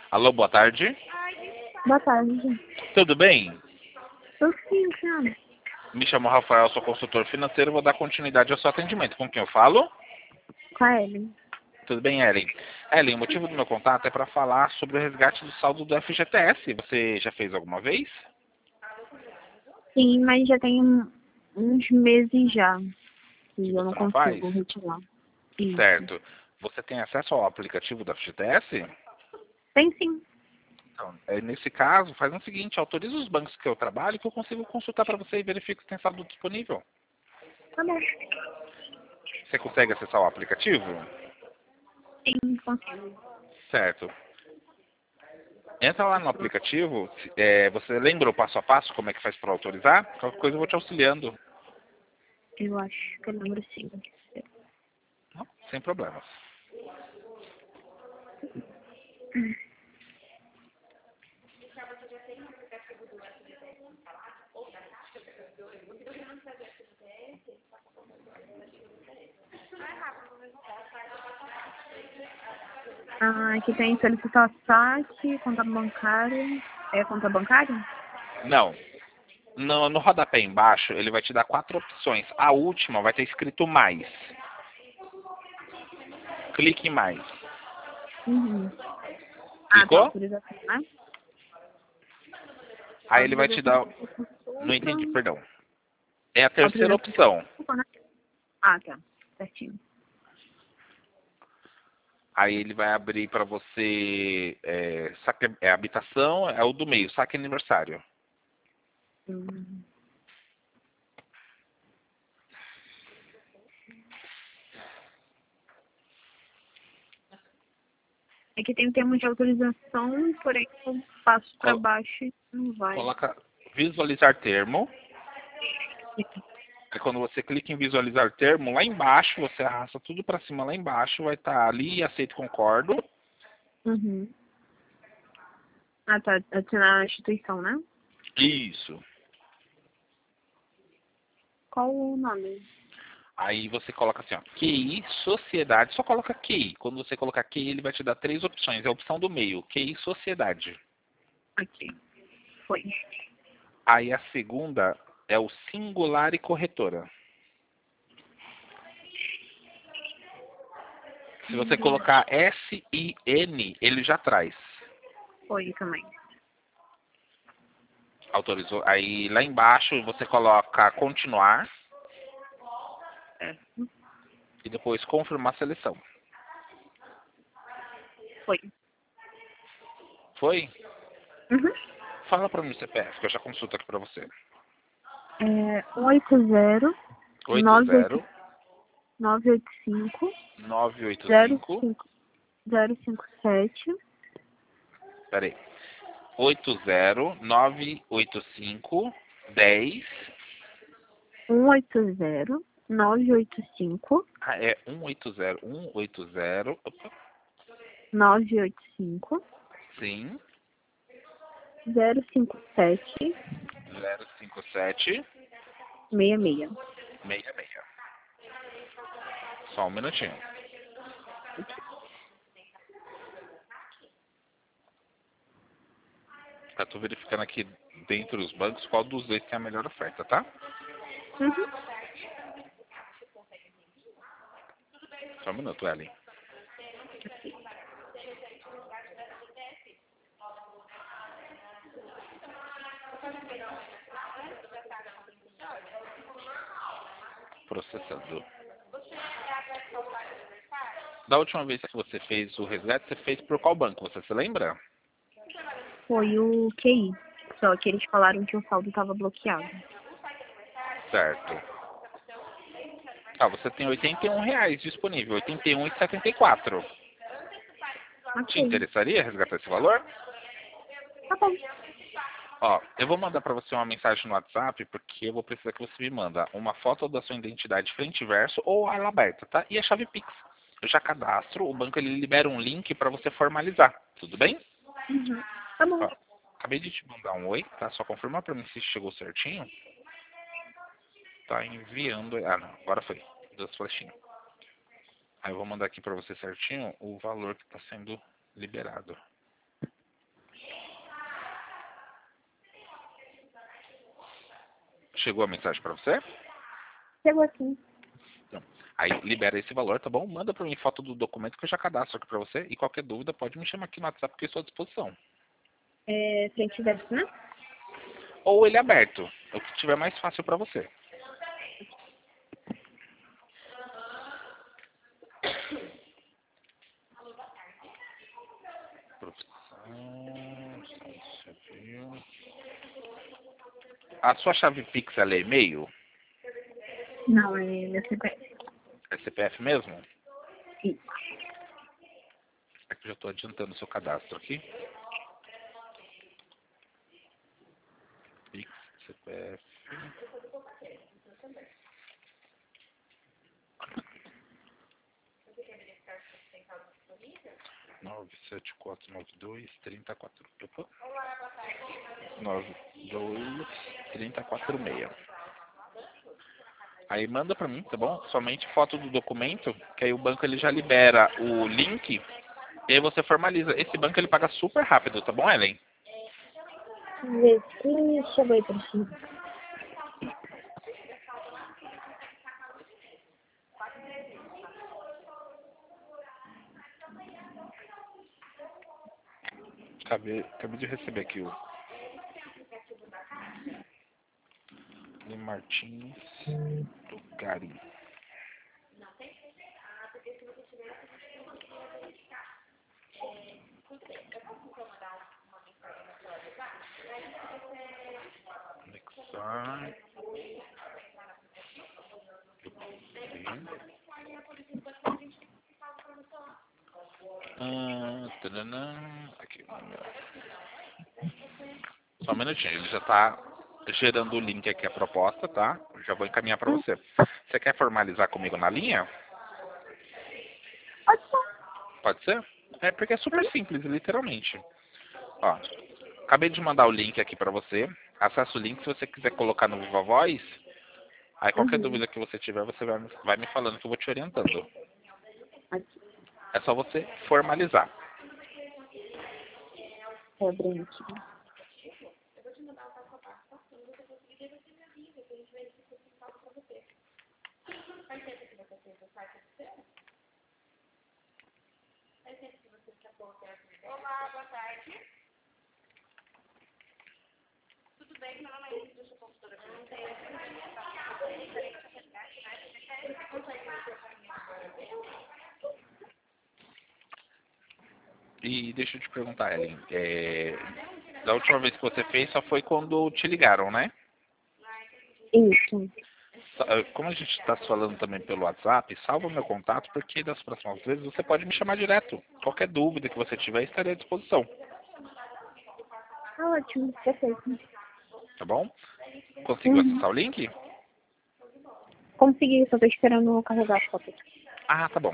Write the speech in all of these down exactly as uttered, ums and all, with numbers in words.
Alô, boa tarde. Boa tarde. Tudo bem? Eu sim, senhora. Me chamo Rafael, sou consultor financeiro. Vou dar continuidade ao seu atendimento. Com quem eu falo? Com a Ellen. Tudo bem, Ellen? Ellen, o motivo do meu contato é para falar sobre o resgate do saldo do F G T S. Você já fez alguma vez? Sim, mas já tem um- uns meses já que eu não Você não faz? consigo retirar. Isso. Certo. Você tem acesso ao aplicativo do F G T S? Tem sim. Então, é, nesse caso, faz o seguinte, autoriza os bancos que eu trabalho que eu consigo consultar para você e verifico se tem saldo disponível. Tá bom. Você consegue acessar o aplicativo? Sim, consigo. Certo. Entra lá no aplicativo, é, você lembra o passo a passo, como é que faz para autorizar? Qualquer coisa eu vou te auxiliando. Eu acho que eu lembro sim. Não, sem problemas. Ah, aqui tem solicitar saque, conta bancária. É conta bancária? Não. No, no rodapé embaixo, ele vai te dar quatro opções. A última vai ter escrito mais. Clique em mais. Uhum. Ah, tá. Clicou? Autorização, né? Aí ele vai te Autorização dar... de Não entendi, consulta. perdão. É a terceira Autorização de opção. consulta, né? Ah, tá. Certinho. Aí ele vai abrir para você... É, saque, é habitação, é o do meio, saque aniversário. Hum. Aqui tem o termo de autorização, porém eu passo para Col- baixo e não vai. Coloca visualizar termo. Aí quando você clica em visualizar termo, lá embaixo, você arrasta tudo para cima lá embaixo, vai estar ali, aceito, concordo. Uhum. Ah, tá. Adicionar a instituição, né? Isso. Qual o nome? Aí você coloca assim, ó, Q I, sociedade, só coloca Q I. Quando você colocar Q I, ele vai te dar três opções. É a opção do meio, Q I, sociedade. Aqui. Foi. Aí a segunda é o singular e corretora. Se você colocar S I N, ele já traz. Foi também. Autorizou. Aí lá embaixo você coloca continuar Certo. e depois confirmar a seleção. Foi. Foi? Uhum. Fala para mim o C P F, que eu já consulto aqui para você. É oito zero oito nove oito zero nove oito cinco nove oito zero cinco. cinco zero cinco sete Peraí. oito zero nove oito cinco dez. um oito zero nove oito cinco Ah, é um oito zero um oito zero. Opa, nove oito cinco sim. zero cinco sete zero cinco sete seis seis. seis seis. Só um minutinho. Eu tô verificando aqui dentro dos bancos qual dos dois tem a melhor oferta, tá? Uhum. Só um minuto, Ellen. Processando. Da última vez que você fez o resgate, você fez por qual banco? Você se lembra? Foi o Q I. Só que eles falaram que o saldo estava bloqueado. Certo. Ah, você tem oitenta e um reais disponível, oitenta e um e setenta e quatro. Te Ok. interessaria resgatar esse valor? Tá bom. Ó, eu vou mandar para você uma mensagem no WhatsApp, porque eu vou precisar que você me manda uma foto da sua identidade frente e verso ou ela aberta, tá? E a chave Pix. Eu já cadastro, o banco ele libera um link para você formalizar. Tudo bem? Uhum. Tá bom. Ó, acabei de te mandar um oi, tá? Só confirma para mim se chegou certinho. Tá enviando. Ah, não, agora foi. Duas flechinhas. Aí eu vou mandar aqui para você certinho o valor que está sendo liberado. Chegou a mensagem para você? Chegou aqui. Então, aí libera esse valor, tá bom? Manda para mim foto do documento que eu já cadastro aqui para você. E qualquer dúvida pode me chamar aqui no WhatsApp que eu estou à disposição. É, frente e verso, né? Ou ele aberto, o que tiver mais fácil para você. Profissão, civil. A sua chave Pix ela é e-mail? Não, é meu C P F. É C P F mesmo? Isso. É que eu já estou adiantando o seu cadastro aqui. Pix, C P F. nove sete quatro nove dois três quatro. Opa. nove dois três quatro seis. Aí manda pra mim, tá bom? Somente foto do documento, que aí o banco ele já libera o link e aí você formaliza. Esse banco ele paga super rápido, tá bom, Ellen? Vamos ver se chegou aí pra cima. Acabei, acabei de receber aqui o Ellen Martins do Gari. Anexar. Ah, taranã. Aqui. Só um minutinho, ele já está gerando o link aqui, a proposta, tá? Já vou encaminhar para você. Você quer formalizar comigo na linha? Pode ser. Pode ser? É porque é super simples, literalmente. Ó, acabei de mandar o link aqui para você. Acesse o link se você quiser colocar no Viva Voz. Aí qualquer Uhum. dúvida que você tiver, você vai, vai me falando que eu vou te orientando. Aqui. É só você formalizar. Vou abrir aqui. E deixa eu te perguntar, Ellen. É, da última vez que você fez só foi quando te ligaram, né? Isso. Como a gente está falando também pelo WhatsApp, salva o meu contato, porque das próximas vezes você pode me chamar direto. Qualquer dúvida que você tiver, estarei à disposição. Tá ótimo. Perfeito. Tá bom? Conseguiu Uhum. acessar o link? Consegui, só tô esperando carregar a foto aqui. Ah, tá bom.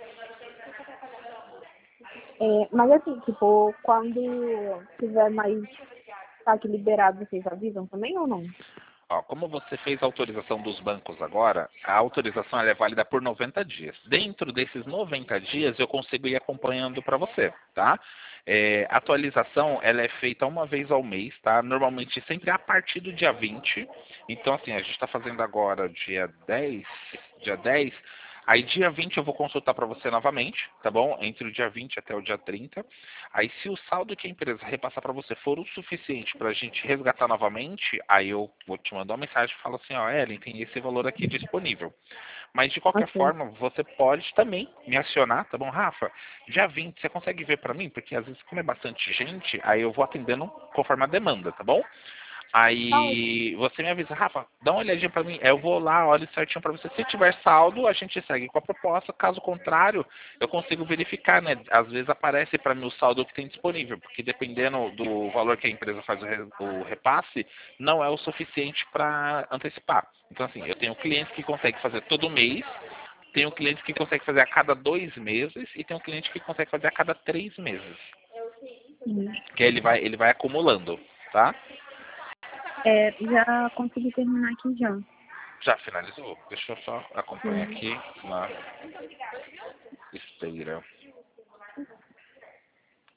É, mas assim, tipo, quando tiver mais saque liberado, vocês avisam também ou não? Ó, como você fez a autorização dos bancos agora, a autorização ela é válida por noventa dias. Dentro desses noventa dias, eu consigo ir acompanhando para você, tá? É, a atualização ela é feita uma vez ao mês, tá? Normalmente sempre a partir do dia vinte. Então, assim, a gente está fazendo agora dia dez, dia dez. Aí dia vinte eu vou consultar para você novamente, tá bom? Entre o dia vinte até o dia trinta. Aí se o saldo que a empresa repassar para você for o suficiente para a gente resgatar novamente, aí eu vou te mandar uma mensagem e falo assim, ó, Ellen, tem esse valor aqui disponível. Mas de qualquer Ok. forma, você pode também me acionar, tá bom, Rafa? Dia vinte, você consegue ver para mim? Porque às vezes como é bastante gente, aí eu vou atendendo conforme a demanda, tá bom? Tá ótimo. Aí você me avisa, Rafa, dá uma olhadinha pra mim. Eu vou lá, olho certinho pra você. Se tiver saldo, a gente segue com a proposta. Caso contrário, eu consigo verificar, né? Às vezes aparece pra mim o saldo que tem disponível, porque dependendo do valor que a empresa faz o, re- o repasse, não é o suficiente para antecipar. Então, assim, eu tenho clientes que conseguem fazer todo mês, tenho clientes que conseguem fazer a cada dois meses e tenho cliente que consegue fazer a cada três meses. Uhum. Que aí ele vai, ele vai acumulando, tá? É, já consegui terminar aqui já. Já finalizou? Deixa eu só acompanhar Uhum. aqui na esteira.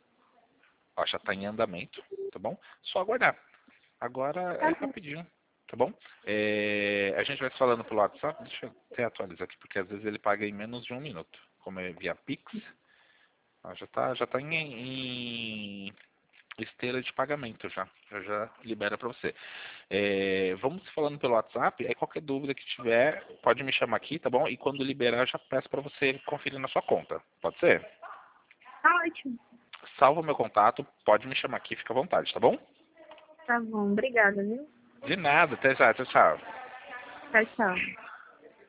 Ó, já está em andamento, tá bom? Só aguardar. Agora é Tá bom. rapidinho. tá bom? É, a gente vai se falando pelo WhatsApp, deixa eu até atualizar aqui, porque às vezes ele paga em menos de um minuto, como é via Pix. Ah, já tá, já tá em, em esteira de pagamento já, já, já libera para você. É, vamos se falando pelo WhatsApp, aí qualquer dúvida que tiver, pode me chamar aqui, tá bom? E quando liberar, eu já peço para você conferir na sua conta, pode ser? Tá ótimo. Salva o meu contato, pode me chamar aqui, fica à vontade, tá bom? Tá bom, obrigada, viu? De nada, até já, tchau, tchau. Tchau, tchau.